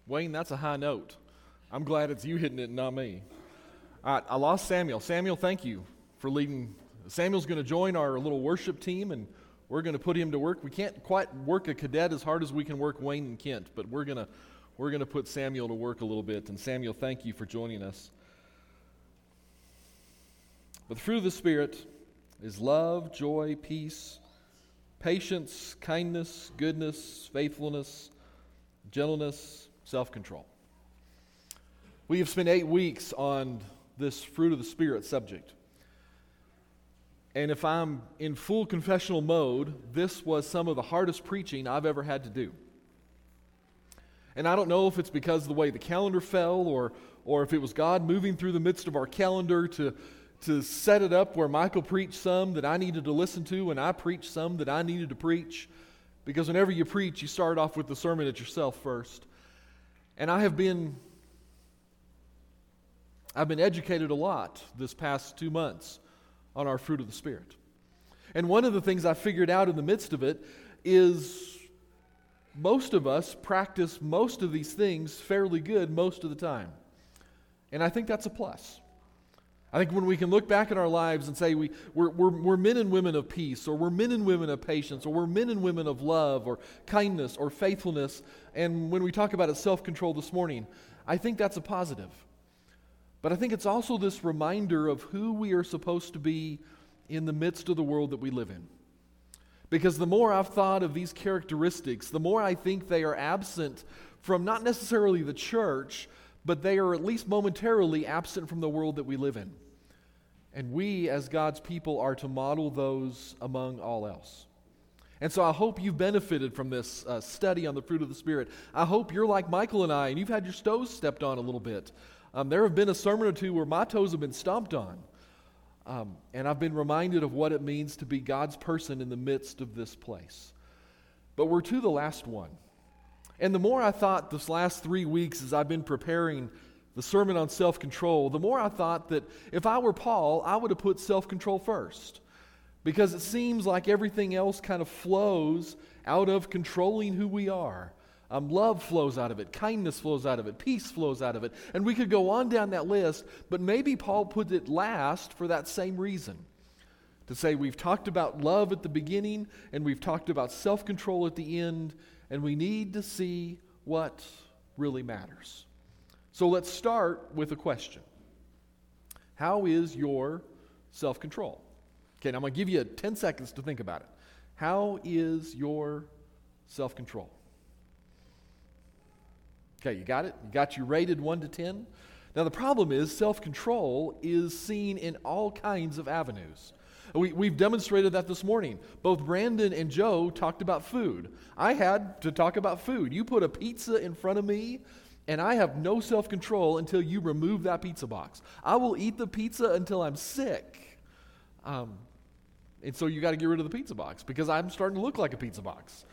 Wayne, that's a high note. I'm glad it's you hitting it and not me. All right, I lost Samuel. Samuel, thank you for leading. Samuel's going to join our little worship team, and we're going to put him to work. We can't quite work a cadet as hard as we can work Wayne and Kent, but we're going to put Samuel to work a little bit. And Samuel, thank you for joining us. But the fruit of the Spirit is love, joy, peace, patience, kindness, goodness, faithfulness, gentleness, self-control. We have spent 8 weeks on this fruit of the Spirit subject. And if I'm in full confessional mode, this was some of the hardest preaching I've ever had to do. And I don't know if it's because of the way the calendar fell or if it was God moving through the midst of our calendar to set it up where Michael preached some that I needed to listen to and I preached some that I needed to preach. Because whenever you preach, you start off with the sermon at yourself first. And I've been educated a lot this past 2 months on our fruit of the Spirit. And one of the things I figured out in the midst of it is most of us practice most of these things fairly good most of the time. And I think that's a plus. I think when we can look back at our lives and say we're men and women of peace, or we're men and women of patience, or we're men and women of love, or kindness, or faithfulness, and when we talk about it, self-control this morning, I think that's a positive. But I think it's also this reminder of who we are supposed to be in the midst of the world that we live in. Because the more I've thought of these characteristics, the more I think they are absent from not necessarily the church, but they are at least momentarily absent from the world that we live in. And we, as God's people, are to model those among all else. And so I hope you've benefited from this study on the fruit of the Spirit. I hope you're like Michael and I, and you've had your toes stepped on a little bit. There have been a sermon or two where my toes have been stomped on. And I've been reminded of what it means to be God's person in the midst of this place. But we're to the last one. And the more I thought this last 3 weeks as I've been preparing the sermon on self-control, the more I thought that if I were Paul, I would have put self-control first. Because it seems like everything else kind of flows out of controlling who we are. Love flows out of it. Kindness flows out of it. Peace flows out of it. And we could go on down that list, but maybe Paul put it last for that same reason. To say we've talked about love at the beginning, and we've talked about self-control at the end, and we need to see what really matters. So let's start with a question. How is your self-control? Okay, now I'm going to give you 10 seconds to think about it. How is your self-control? Okay, you got it? You got you rated 1 to 10? Now the problem is self-control is seen in all kinds of avenues. We've demonstrated that this morning. Both Brandon and Joe talked about food. I had to talk about food. You put a pizza in front of me, and I have no self-control until you remove that pizza box. I will eat the pizza until I'm sick. And so you got to get rid of the pizza box because I'm starting to look like a pizza box.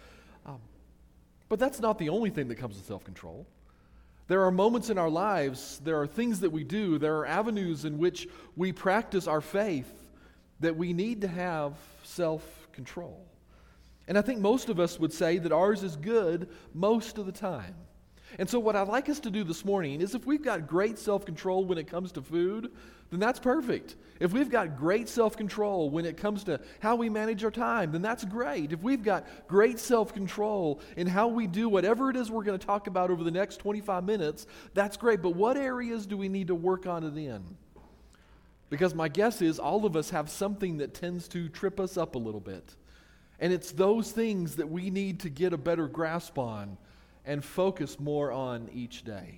But that's not the only thing that comes with self-control. There are moments in our lives, there are things that we do, there are avenues in which we practice our faith that we need to have self-control. And I think most of us would say that ours is good most of the time. And so what I'd like us to do this morning is if we've got great self-control when it comes to food, then that's perfect. If we've got great self-control when it comes to how we manage our time, then that's great. If we've got great self-control in how we do whatever it is we're going to talk about over the next 25 minutes, that's great. But what areas do we need to work on it in? Because my guess is all of us have something that tends to trip us up a little bit. And it's those things that we need to get a better grasp on and focus more on each day.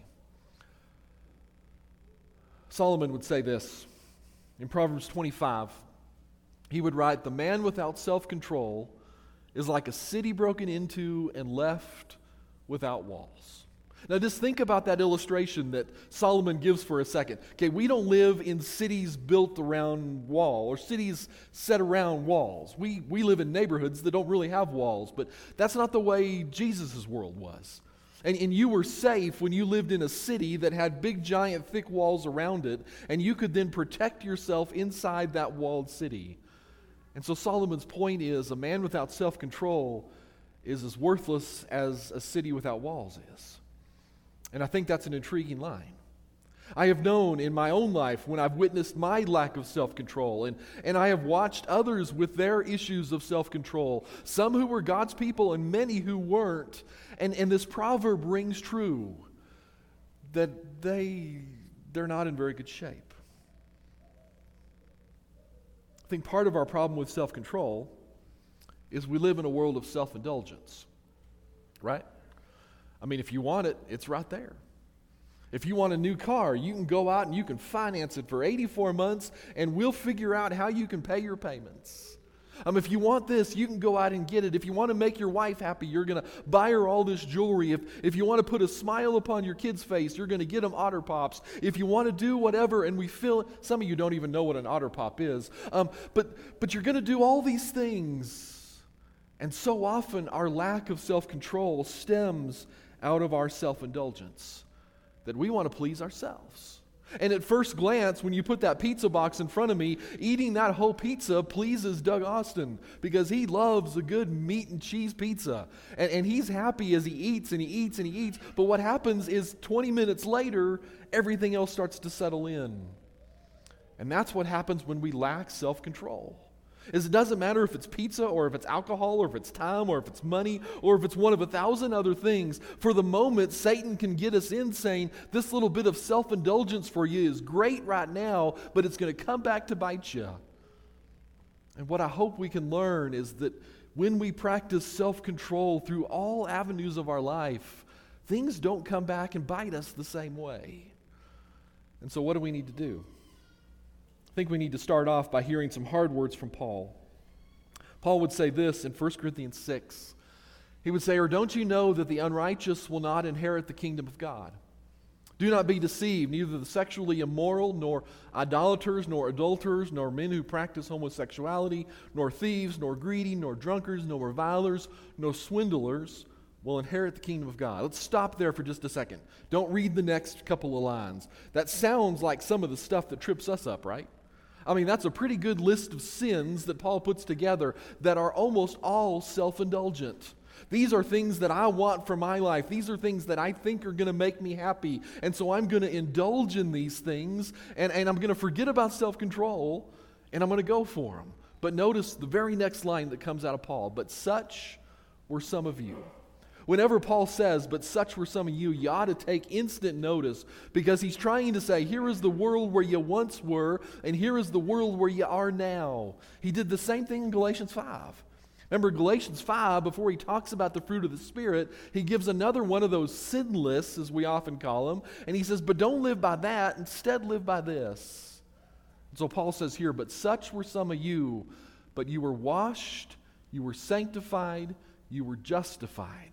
Solomon would say this in Proverbs 25. He would write, "The man without self-control is like a city broken into and left without walls." Now just think about that illustration that Solomon gives for a second. Okay, we don't live in cities built around wall or cities set around walls. We live in neighborhoods that don't really have walls, but that's not the way Jesus' world was. And you were safe when you lived in a city that had big, giant, thick walls around it, and you could then protect yourself inside that walled city. And so Solomon's point is, a man without self-control is as worthless as a city without walls is. And I think that's an intriguing line. I have known in my own life when I've witnessed my lack of self-control, and I have watched others with their issues of self-control, some who were God's people and many who weren't. And this proverb rings true that they're not in very good shape. I think part of our problem with self-control is we live in a world of self-indulgence, right? I mean, if you want it, it's right there. If you want a new car, you can go out and you can finance it for 84 months, and we'll figure out how you can pay your payments. If you want this, you can go out and get it. If you want to make your wife happy, you're going to buy her all this jewelry. If you want to put a smile upon your kid's face, you're going to get them Otter Pops. If you want to do whatever, and we feel, some of you don't even know what an Otter Pop is, but you're going to do all these things. And so often our lack of self-control stems out of our self-indulgence, that we want to please ourselves. And at first glance, when you put that pizza box in front of me, eating that whole pizza pleases Doug Austin because he loves a good meat and cheese pizza. And he's happy as he eats and he eats and he eats. But what happens is 20 minutes later, everything else starts to settle in. And that's what happens when we lack self-control. Is it doesn't matter if it's pizza or if it's alcohol or if it's time or if it's money or if it's one of 1,000 other things. For the moment, Satan can get us in saying, this little bit of self-indulgence for you is great right now, but it's going to come back to bite you. And what I hope we can learn is that when we practice self-control through all avenues of our life, things don't come back and bite us the same way. And so what do we need to do? I think we need to start off by hearing some hard words from Paul. Paul would say this in 1 Corinthians 6. He would say, or don't you know that the unrighteous will not inherit the kingdom of God? Do not be deceived, neither the sexually immoral, nor idolaters, nor adulterers, nor men who practice homosexuality, nor thieves, nor greedy, nor drunkards, nor revilers, nor swindlers will inherit the kingdom of God. Let's stop there for just a second. Don't read the next couple of lines. That sounds like some of the stuff that trips us up, right? I mean, that's a pretty good list of sins that Paul puts together that are almost all self-indulgent. These are things that I want for my life. These are things that I think are going to make me happy. And so I'm going to indulge in these things, and I'm going to forget about self-control, and I'm going to go for them. But notice the very next line that comes out of Paul. But such were some of you. Whenever Paul says, but such were some of you, you ought to take instant notice, because he's trying to say, here is the world where you once were, and here is the world where you are now. He did the same thing in Galatians 5. Remember, Galatians 5, before he talks about the fruit of the Spirit, he gives another one of those sin lists, as we often call them, and he says, but don't live by that, instead live by this. And so Paul says here, but such were some of you, but you were washed, you were sanctified, you were justified.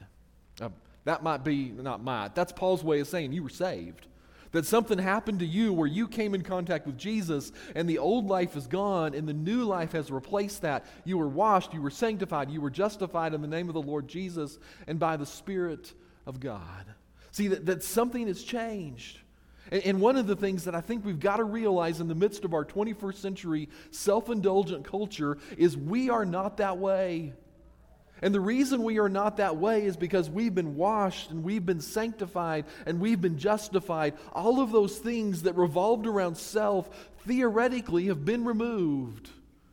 That's Paul's way of saying you were saved. That something happened to you where you came in contact with Jesus and the old life is gone and the new life has replaced that. You were washed, you were sanctified, you were justified in the name of the Lord Jesus and by the Spirit of God. See, that something has changed. And one of the things that I think we've got to realize in the midst of our 21st century self-indulgent culture is we are not that way. And the reason we are not that way is because we've been washed and we've been sanctified and we've been justified. All of those things that revolved around self theoretically have been removed.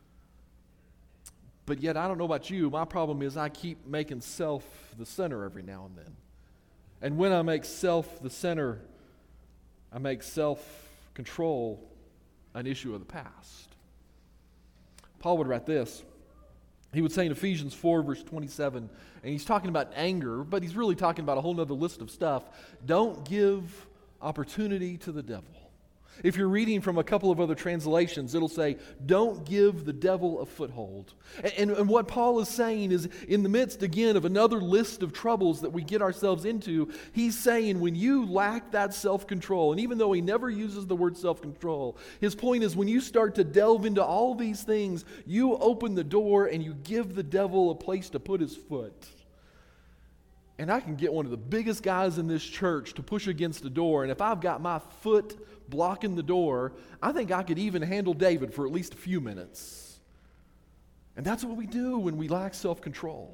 But yet, I don't know about you, my problem is I keep making self the center every now and then. And when I make self the center, I make self-control an issue of the past. Paul would write this. He would say in Ephesians 4, verse 27, and he's talking about anger, but he's really talking about a whole other list of stuff. Don't give opportunity to the devil. If you're reading from a couple of other translations, it'll say, don't give the devil a foothold. And what Paul is saying is, in the midst, again, of another list of troubles that we get ourselves into, he's saying when you lack that self-control, and even though he never uses the word self-control, his point is when you start to delve into all these things, you open the door and you give the devil a place to put his foot. And I can get one of the biggest guys in this church to push against the door, and if I've got my foot blocking the door, I think I could even handle David for at least a few minutes. And that's what we do when we lack self-control.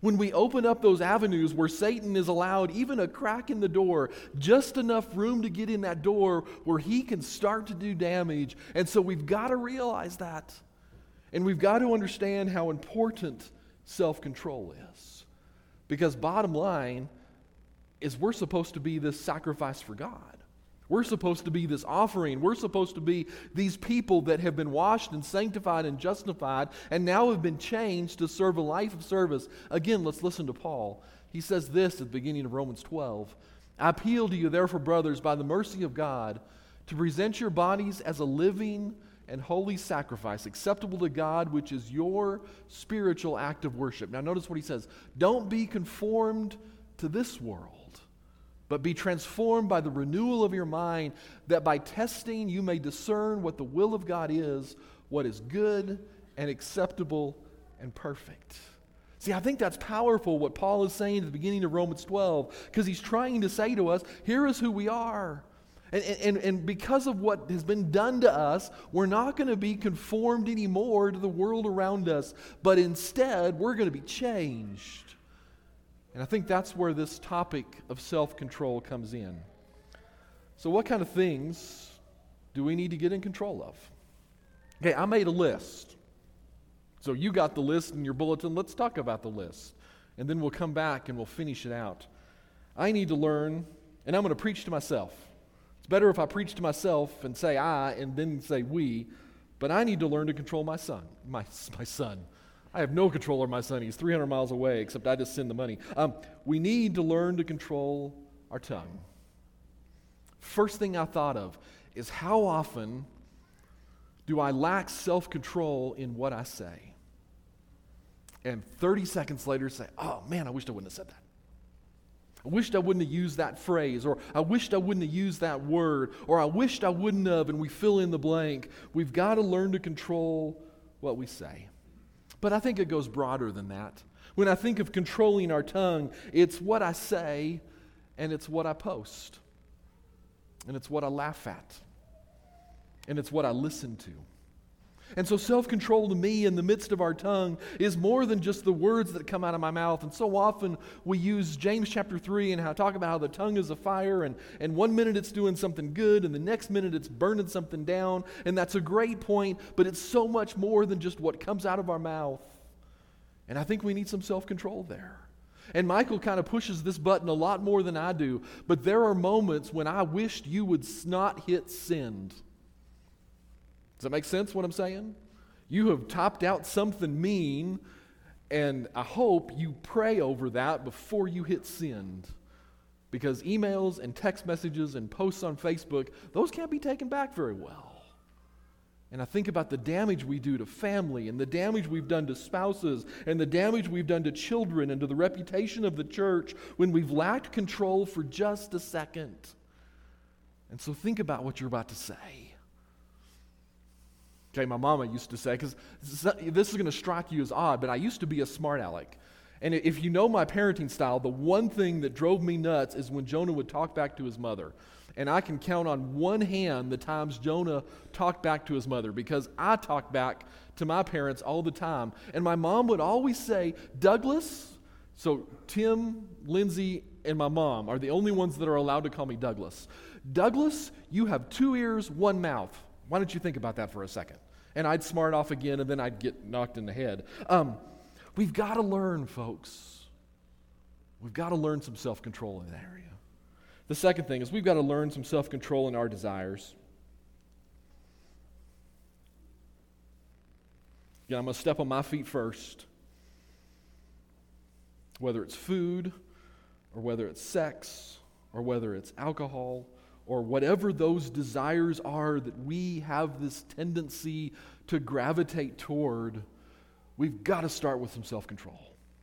When we open up those avenues where Satan is allowed even a crack in the door, just enough room to get in that door where he can start to do damage. And so we've got to realize that. And we've got to understand how important self-control is. Because bottom line is we're supposed to be this sacrifice for God. We're supposed to be this offering. We're supposed to be these people that have been washed and sanctified and justified and now have been changed to serve a life of service. Again, let's listen to Paul. He says this at the beginning of Romans 12. I appeal to you, therefore, brothers, by the mercy of God, to present your bodies as a living and holy sacrifice, acceptable to God, which is your spiritual act of worship. Now notice what he says. Don't be conformed to this world, but be transformed by the renewal of your mind, that by testing you may discern what the will of God is, what is good and acceptable and perfect. See, I think that's powerful what Paul is saying at the beginning of Romans 12, because he's trying to say to us, here is who we are. And because of what has been done to us, we're not going to be conformed anymore to the world around us, but instead we're going to be changed. And I think that's where this topic of self-control comes in. So what kind of things do we need to get in control of? Okay, I made a list. So you got the list in your bulletin. Let's talk about the list. And then we'll come back and we'll finish it out. I need to learn, and I'm going to preach to myself. It's better if I preach to myself and say I and then say we, but I need to learn to control my son. My son. I have no control over my son. He's 300 miles away, except I just send the money. We need to learn to control our tongue. First thing I thought of is how often do I lack self-control in what I say? And 30 seconds later say, oh man, I wished I wouldn't have said that. I wished I wouldn't have used that phrase, or I wished I wouldn't have used that word, or I wished I wouldn't have, and we fill in the blank. We've got to learn to control what we say. But I think it goes broader than that. When I think of controlling our tongue, it's what I say, and it's what I post, and it's what I laugh at, and it's what I listen to. And so self-control to me in the midst of our tongue is more than just the words that come out of my mouth. And so often we use James chapter 3 and talk about how the tongue is a fire, and 1 minute it's doing something good and the next minute it's burning something down. And that's a great point, but it's so much more than just what comes out of our mouth. And I think we need some self-control there. And Michael kind of pushes this button a lot more than I do, but there are moments when I wished you would not hit send. Does that make sense what I'm saying? You have typed out something mean, and I hope you pray over that before you hit send. Because emails and text messages and posts on Facebook, those can't be taken back very well. And I think about the damage we do to family, and the damage we've done to spouses, and the damage we've done to children and to the reputation of the church when we've lacked control for just a second. And so think about what you're about to say. Okay, my mama used to say, because this is going to strike you as odd, but I used to be a smart aleck. And if you know my parenting style, the one thing that drove me nuts is when Jonah would talk back to his mother. And I can count on one hand the times Jonah talked back to his mother, because I talk back to my parents all the time. And my mom would always say, Douglas, so Tim, Lindsay, and my mom are the only ones that are allowed to call me Douglas. Douglas, you have 2 ears, 1 mouth. Why don't you think about that for a second? And I'd smart off again, and then I'd get knocked in the head. We've got to learn, folks. We've got to learn some self-control in that area. The second thing is we've got to learn some self-control in our desires. Again, I'm going to step on my feet first. Whether it's food, or whether it's sex, or whether it's alcohol, or whatever those desires are that we have this tendency to gravitate toward, we've got to start with some self-control.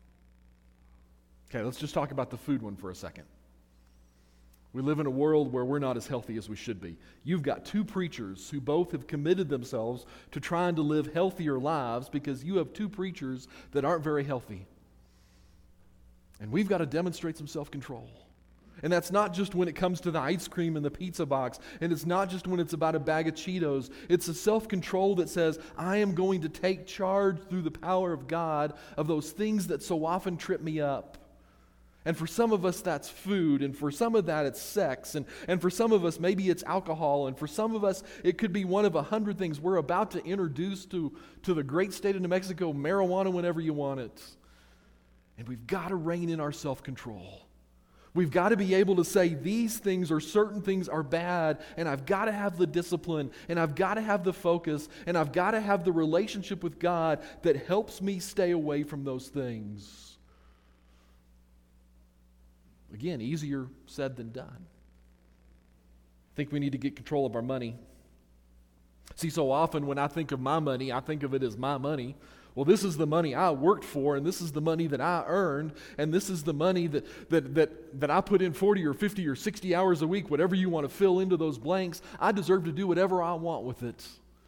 Okay, let's just talk about the food one for a second. We live in a world where we're not as healthy as we should be. You've got 2 preachers who both have committed themselves to trying to live healthier lives, because you have 2 preachers that aren't very healthy. And we've got to demonstrate some self-control. And that's not just when it comes to the ice cream and the pizza box. And it's not just when it's about a bag of Cheetos. It's a self-control that says, I am going to take charge through the power of God of those things that so often trip me up. And for some of us, that's food. And for some of that, it's sex. And for some of us, maybe it's alcohol. And for some of us, it could be one of 100 things. We're about to introduce to the great state of New Mexico marijuana whenever you want it. And we've got to rein in our self-control. We've got to be able to say these things or certain things are bad, and I've got to have the discipline, and I've got to have the focus, and I've got to have the relationship with God that helps me stay away from those things. Again, easier said than done. I think we need to get control of our money. See, so often when I think of my money, I think of it as my money. Well, this is the money I worked for, and this is the money that I earned, and this is the money that I put in 40 or 50 or 60 hours a week, whatever you want to fill into those blanks. I deserve to do whatever I want with it.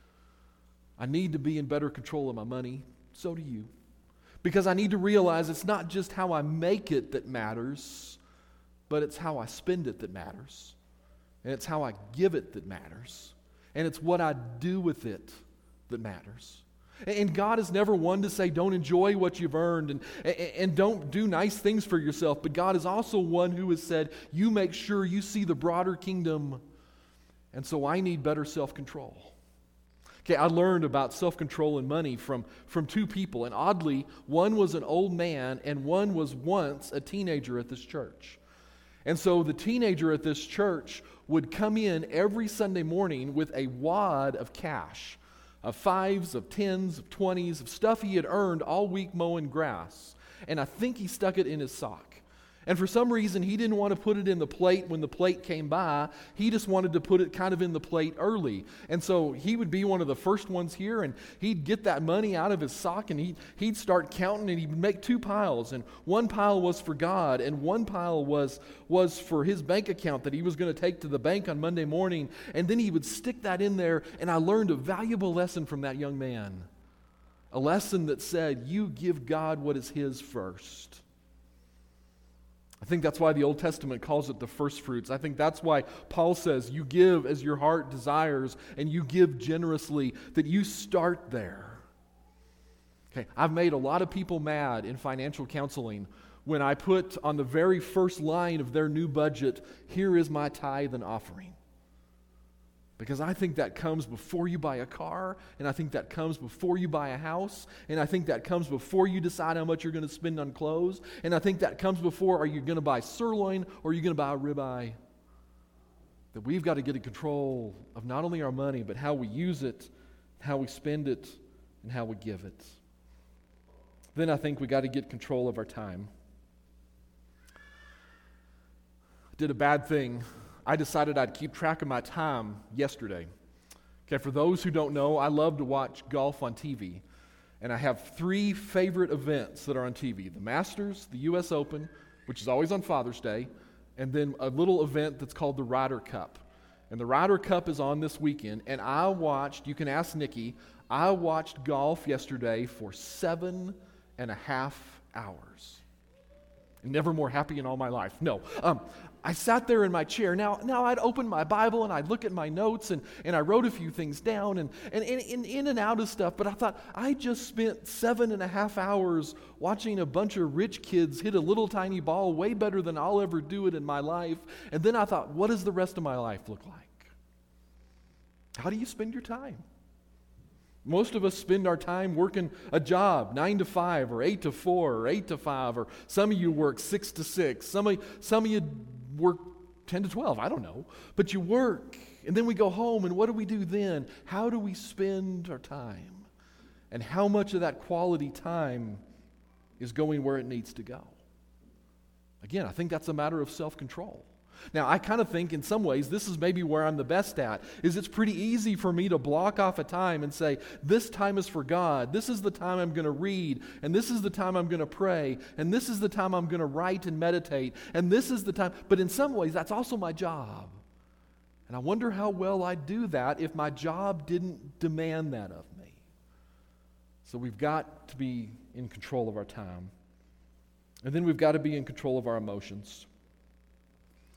I need to be in better control of my money. So do you. Because I need to realize it's not just how I make it that matters, but it's how I spend it that matters. And it's how I give it that matters. And it's what I do with it that matters. And God is never one to say, don't enjoy what you've earned and don't do nice things for yourself. But God is also one who has said, you make sure you see the broader kingdom. And so I need better self-control. Okay, I learned about self-control and money from two people. And oddly, one was an old man and one was once a teenager at this church. And so the teenager at this church would come in every Sunday morning with a wad of cash. Of fives, of tens, of 20s, of stuff he had earned all week mowing grass. And I think he stuck it in his sock. And for some reason, he didn't want to put it in the plate when the plate came by. He just wanted to put it kind of in the plate early. And so he would be one of the first ones here, and he'd get that money out of his sock, and he'd start counting, and he'd make two piles. And one pile was for God, and one pile was for his bank account that he was going to take to the bank on Monday morning. And then he would stick that in there, and I learned a valuable lesson from that young man. A lesson that said, you give God what is his first. I think that's why the Old Testament calls it the first fruits. I think that's why Paul says you give as your heart desires and you give generously, that you start there. Okay, I've made a lot of people mad in financial counseling when I put on the very first line of their new budget, here is my tithe and offering. Because I think that comes before you buy a car, and I think that comes before you buy a house, and I think that comes before you decide how much you're going to spend on clothes, and I think that comes before, are you going to buy sirloin or are you going to buy a ribeye? That we've got to get in control of not only our money, but how we use it, how we spend it, and how we give it. Then I think we got to get control of our time. I did a bad thing. I decided I'd keep track of my time yesterday. Okay, for those who don't know, I love to watch golf on TV. And I have three favorite events that are on TV. The Masters, the U.S. Open, which is always on Father's Day, and then a little event that's called the Ryder Cup. And the Ryder Cup is on this weekend, and I watched, you can ask Nikki, I watched golf yesterday for 7.5 hours. Never more happy in all my life. No. I sat there in my chair. Now I'd open my Bible and I'd look at my notes and I wrote a few things down and in and out of stuff, but I thought, I just spent 7.5 hours watching a bunch of rich kids hit a little tiny ball way better than I'll ever do it in my life. And then I thought, what does the rest of my life look like? How do you spend your time? Most of us spend our time working a job, 9 to 5 or 8 to 4 or 8 to 5, or some of you work 6 to 6. Some of you work 10 to 12, I don't know. But you work, and then we go home, and what do we do then? How do we spend our time? And how much of that quality time is going where it needs to go? Again, I think that's a matter of self-control. Now, I kind of think in some ways this is maybe where I'm the best at, is it's pretty easy for me to block off a time and say, this time is for God, this is the time I'm going to read, and this is the time I'm going to pray, and this is the time I'm going to write and meditate, and this is the time, but in some ways that's also my job. And I wonder how well I'd do that if my job didn't demand that of me. So we've got to be in control of our time. And then we've got to be in control of our emotions.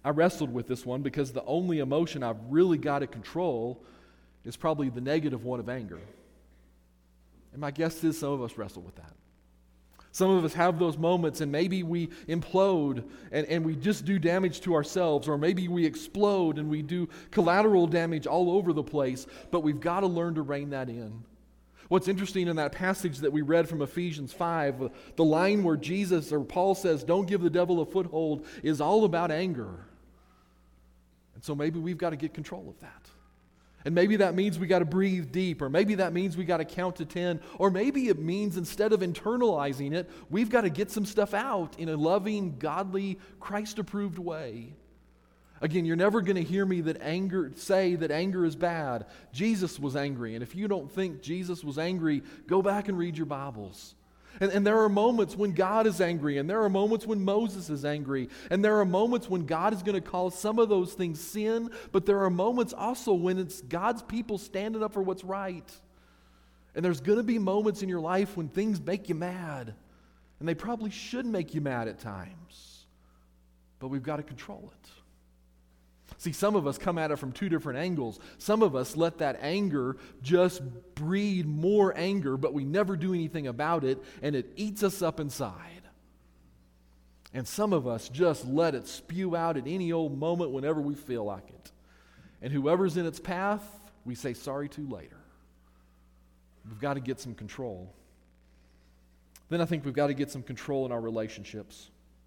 I wrestled with this one because the only emotion I've really got to control is probably the negative one of anger. And my guess is some of us wrestle with that. Some of us have those moments and maybe we implode and we just do damage to ourselves, or maybe we explode and we do collateral damage all over the place, but we've got to learn to rein that in. What's interesting in that passage that we read from Ephesians 5, the line where Jesus or Paul says, don't give the devil a foothold, is all about anger. And so maybe we've got to get control of that. And maybe that means we got to breathe deep, or maybe that means we got to count to 10, or maybe it means instead of internalizing it, we've got to get some stuff out in a loving, godly, Christ-approved way. Again, you're never going to hear me say that anger is bad. Jesus was angry, and if you don't think Jesus was angry, go back and read your Bibles. And there are moments when God is angry, and there are moments when Moses is angry, and there are moments when God is going to call some of those things sin, but there are moments also when it's God's people standing up for what's right. And there's going to be moments in your life when things make you mad, and they probably should make you mad at times, but we've got to control it. See, some of us come at it from two different angles. Some of us let that anger just breed more anger, but we never do anything about it, and it eats us up inside. And some of us just let it spew out at any old moment whenever we feel like it. And whoever's in its path, we say sorry to later. We've got to get some control. Then I think we've got to get some control in our relationships.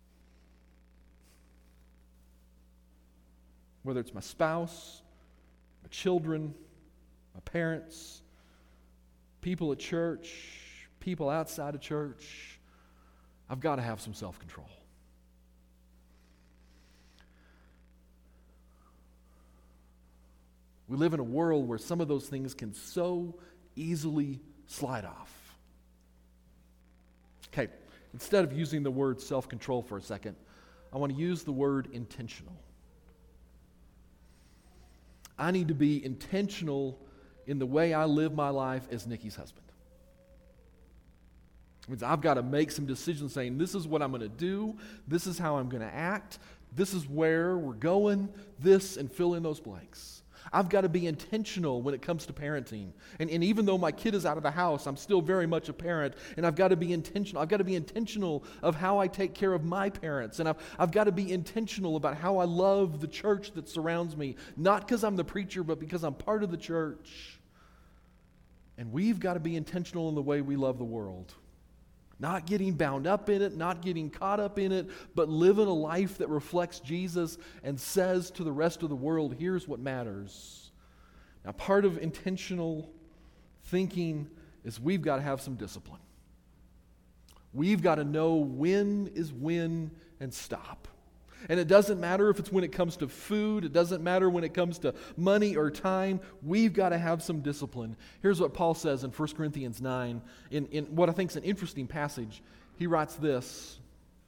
Whether it's my spouse, my children, my parents, people at church, people outside of church, I've got to have some self-control. We live in a world where some of those things can so easily slide off. Okay, instead of using the word self-control for a second, I want to use the word intentional. I need to be intentional in the way I live my life as Nikki's husband. It means I've got to make some decisions saying, this is what I'm going to do, this is how I'm going to act, this is where we're going, this, and fill in those blanks. I've got to be intentional when it comes to parenting. And even though my kid is out of the house, I'm still very much a parent, and I've got to be intentional. I've got to be intentional of how I take care of my parents, and I've got to be intentional about how I love the church that surrounds me, not because I'm the preacher, but because I'm part of the church. And we've got to be intentional in the way we love the world. Not getting bound up in it, not getting caught up in it, but living a life that reflects Jesus and says to the rest of the world, here's what matters. Now, part of intentional thinking is we've got to have some discipline. We've got to know when is when and stop. And it doesn't matter if it's when it comes to food, it doesn't matter when it comes to money or time, we've got to have some discipline. Here's what Paul says in 1 Corinthians 9, in what I think is an interesting passage. He writes this: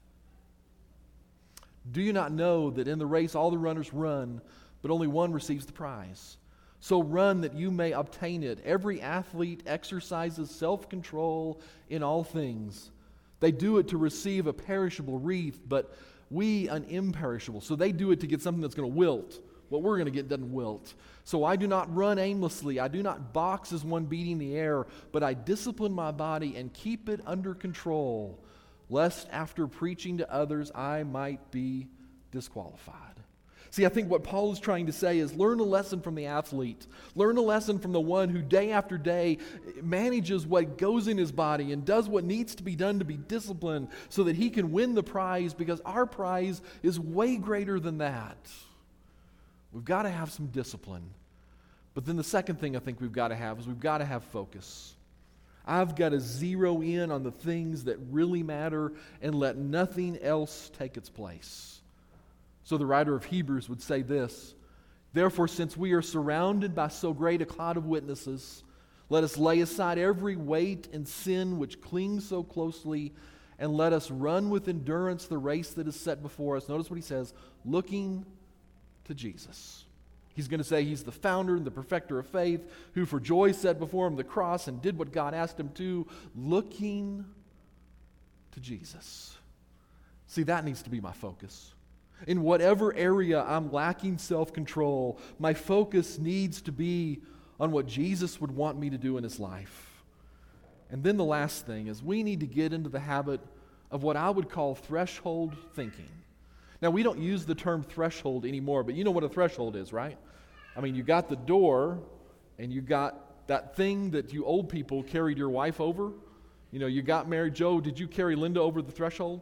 do you not know that in the race all the runners run, but only one receives the prize? So run that you may obtain it. Every athlete exercises self-control in all things. They do it to receive a perishable wreath, but we an imperishable. So they do it to get something that's going to wilt. What we're going to get doesn't wilt. So I do not run aimlessly. I do not box as one beating the air, but I discipline my body and keep it under control, lest after preaching to others I might be disqualified. See, I think what Paul is trying to say is learn a lesson from the athlete. Learn a lesson from the one who day after day manages what goes in his body and does what needs to be done to be disciplined so that he can win the prize, because our prize is way greater than that. We've got to have some discipline. But then the second thing I think we've got to have is we've got to have focus. I've got to zero in on the things that really matter and let nothing else take its place. So the writer of Hebrews would say this: therefore, since we are surrounded by so great a cloud of witnesses, let us lay aside every weight and sin which clings so closely, and let us run with endurance the race that is set before us. Notice what he says: looking to Jesus. He's going to say he's the founder and the perfecter of faith, who for joy set before him the cross and did what God asked him to, looking to Jesus. See, that needs to be my focus. In whatever area I'm lacking self-control, my focus needs to be on what Jesus would want me to do in His life. And then the last thing is we need to get into the habit of what I would call threshold thinking. Now, we don't use the term threshold anymore, but you know what a threshold is, right? I mean, you got the door, and you got that thing that you old people carried your wife over. You know, you got married. Joe, did you carry Linda over the threshold?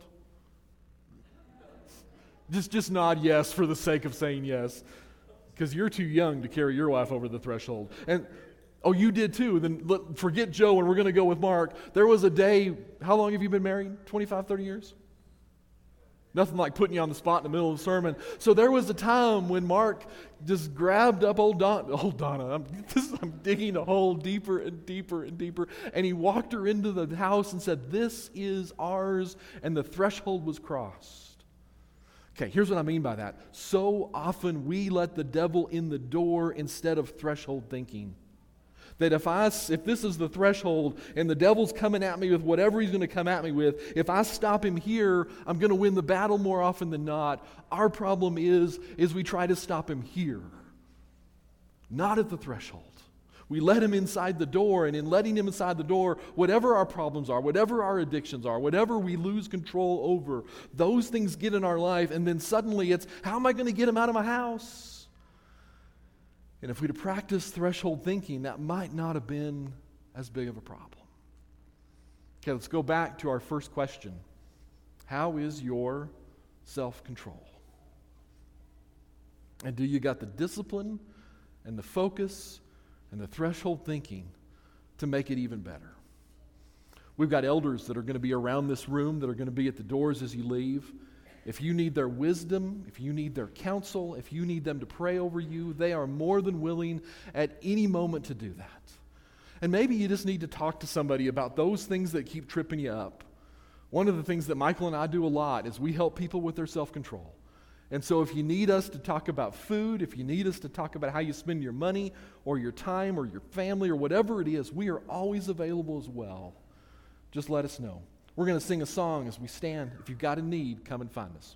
Just nod yes for the sake of saying yes, because you're too young to carry your wife over the threshold. And oh, you did too. Then forget Joe, and we're going to go with Mark. There was a day, how long have you been married? 25, 30 years? Nothing like putting you on the spot in the middle of the sermon. So there was a time when Mark just grabbed up old Donna. I'm digging a hole deeper and deeper and deeper. And he walked her into the house and said, "This is ours," and the threshold was crossed. Okay, here's what I mean by that. So often we let the devil in the door instead of threshold thinking. That if this is the threshold and the devil's coming at me with whatever he's going to come at me with, if I stop him here, I'm going to win the battle more often than not. Our problem is we try to stop him here, not at the threshold. We let him inside the door, and in letting him inside the door, whatever our problems are, whatever our addictions are, whatever we lose control over, those things get in our life, and then suddenly it's, how am I going to get him out of my house? And if we'd have practiced threshold thinking, that might not have been as big of a problem. Okay, let's go back to our first question. How is your self-control? And do you got the discipline and the focus and the threshold thinking to make it even better? We've got elders that are going to be around this room, that are going to be at the doors as you leave. If you need their wisdom, if you need their counsel, if you need them to pray over you, they are more than willing at any moment to do that. And maybe you just need to talk to somebody about those things that keep tripping you up. One of the things that Michael and I do a lot is we help people with their self-control. And so if you need us to talk about food, if you need us to talk about how you spend your money or your time or your family or whatever it is, we are always available as well. Just let us know. We're going to sing a song as we stand. If you've got a need, come and find us.